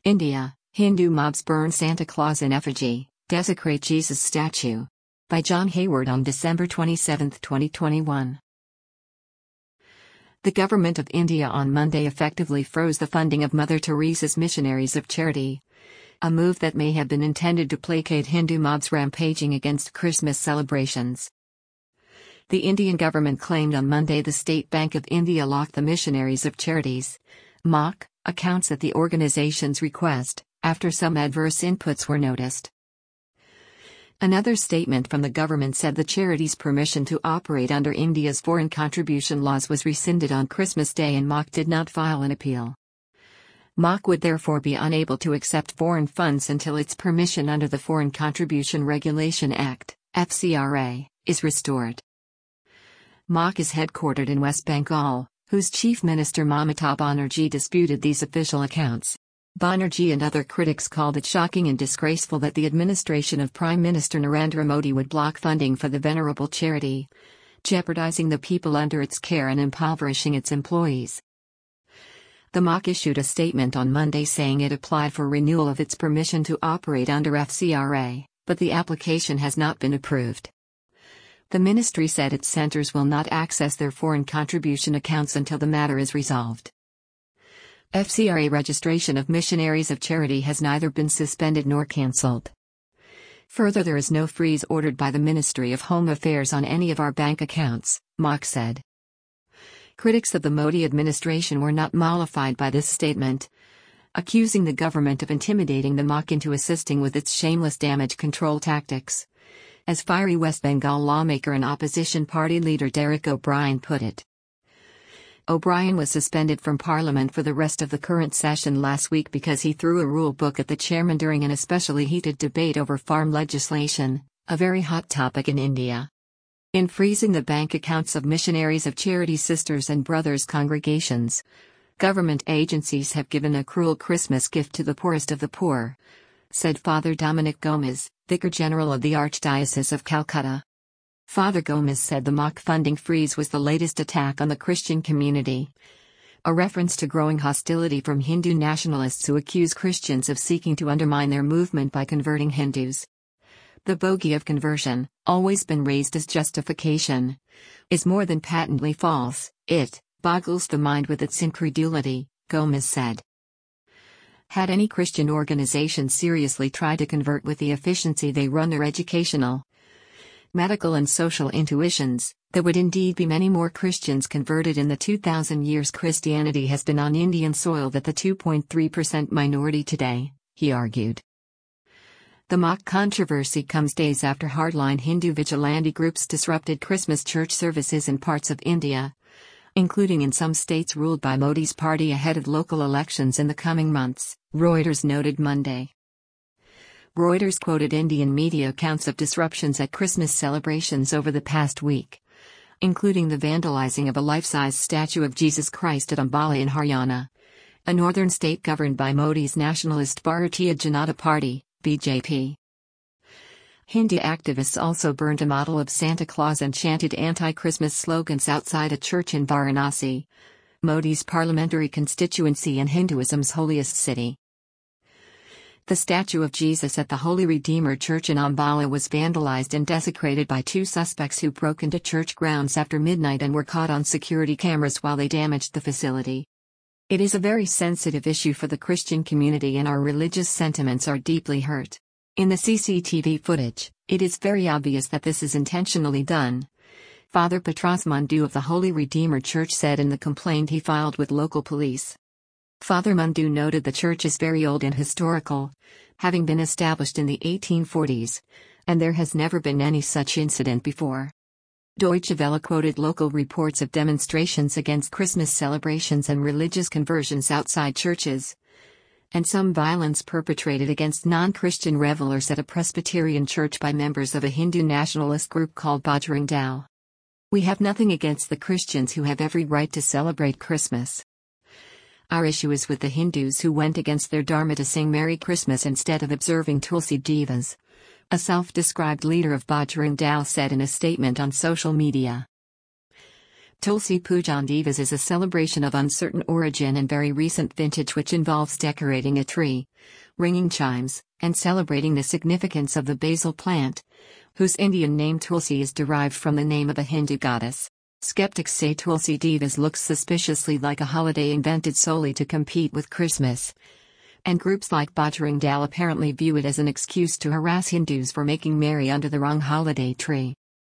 India, Hindu mobs burn Santa Claus in effigy, desecrate Jesus statue. By John Hayward on December 27, 2021. The government of India on Monday effectively froze the funding of Mother Teresa's Missionaries of Charity, a move that may have been intended to placate Hindu mobs rampaging against Christmas celebrations. The Indian government claimed on Monday the State Bank of India locked the Missionaries of Charities (MOC) accounts at the organization's request, after some adverse inputs were noticed. Another statement from the government said the charity's permission to operate under India's foreign contribution laws was rescinded on Christmas Day and MOC did not file an appeal. MOC would therefore be unable to accept foreign funds until its permission under the Foreign Contribution Regulation Act, FCRA, is restored. MOC is headquartered in West Bengal, whose Chief Minister Mamata Banerjee disputed these official accounts. Banerjee and other critics called it shocking and disgraceful that the administration of Prime Minister Narendra Modi would block funding for the venerable charity, jeopardizing the people under its care and impoverishing its employees. The MOC issued a statement on Monday saying it applied for renewal of its permission to operate under FCRA, but the application has not been approved. The ministry said its centers will not access their foreign contribution accounts until the matter is resolved. FCRA registration of Missionaries of Charity has neither been suspended nor cancelled. Further, there is no freeze ordered by the Ministry of Home Affairs on any of our bank accounts, MOC said. Critics of the Modi administration were not mollified by this statement, accusing the government of intimidating the MOC into assisting with its shameless damage control tactics, as fiery West Bengal lawmaker and opposition party leader Derek O'Brien put it. O'Brien was suspended from Parliament for the rest of the current session last week because he threw a rule book at the chairman during an especially heated debate over farm legislation, a very hot topic in India. In freezing the bank accounts of Missionaries of Charity Sisters and Brothers congregations, government agencies have given a cruel Christmas gift to the poorest of the poor, said Father Dominic Gomez, Vicar General of the Archdiocese of Calcutta. Father Gomez said the MOC funding freeze was the latest attack on the Christian community, a reference to growing hostility from Hindu nationalists who accuse Christians of seeking to undermine their movement by converting Hindus. The bogey of conversion, always been raised as justification, is more than patently false. It boggles the mind with its incredulity, Gomez said. Had any Christian organization seriously tried to convert with the efficiency they run their educational, medical and social intuitions, there would indeed be many more Christians converted in the 2,000 years Christianity has been on Indian soil than the 2.3% minority today, he argued. The MOC controversy comes days after hardline Hindu vigilante groups disrupted Christmas church services in parts of India, including in some states ruled by Modi's party ahead of local elections in the coming months, Reuters noted Monday. Reuters quoted Indian media accounts of disruptions at Christmas celebrations over the past week, including the vandalizing of a life-size statue of Jesus Christ at Ambala in Haryana, a northern state governed by Modi's nationalist Bharatiya Janata Party, BJP. Hindu activists also burned a model of Santa Claus and chanted anti-Christmas slogans outside a church in Varanasi, Modi's parliamentary constituency and Hinduism's holiest city. The statue of Jesus at the Holy Redeemer Church in Ambala was vandalized and desecrated by two suspects who broke into church grounds after midnight and were caught on security cameras while they damaged the facility. It is a very sensitive issue for the Christian community and our religious sentiments are deeply hurt. In the CCTV footage, it is very obvious that this is intentionally done, Father Petros Mundu of the Holy Redeemer Church said in the complaint he filed with local police. Father Mundu noted the church is very old and historical, having been established in the 1840s, and there has never been any such incident before. Deutsche Welle quoted local reports of demonstrations against Christmas celebrations and religious conversions outside churches, and some violence perpetrated against non-Christian revelers at a Presbyterian church by members of a Hindu nationalist group called Bajrang Dal. We have nothing against the Christians who have every right to celebrate Christmas. Our issue is with the Hindus who went against their dharma to sing Merry Christmas instead of observing Tulsi Divas, a self-described leader of Bajrang Dal said in a statement on social media. Tulsi Pujan Divas is a celebration of uncertain origin and very recent vintage which involves decorating a tree, ringing chimes, and celebrating the significance of the basil plant, whose Indian name Tulsi is derived from the name of a Hindu goddess. Skeptics say Tulsi Divas looks suspiciously like a holiday invented solely to compete with Christmas. And groups like Bajrang Dal apparently view it as an excuse to harass Hindus for making merry under the wrong holiday tree.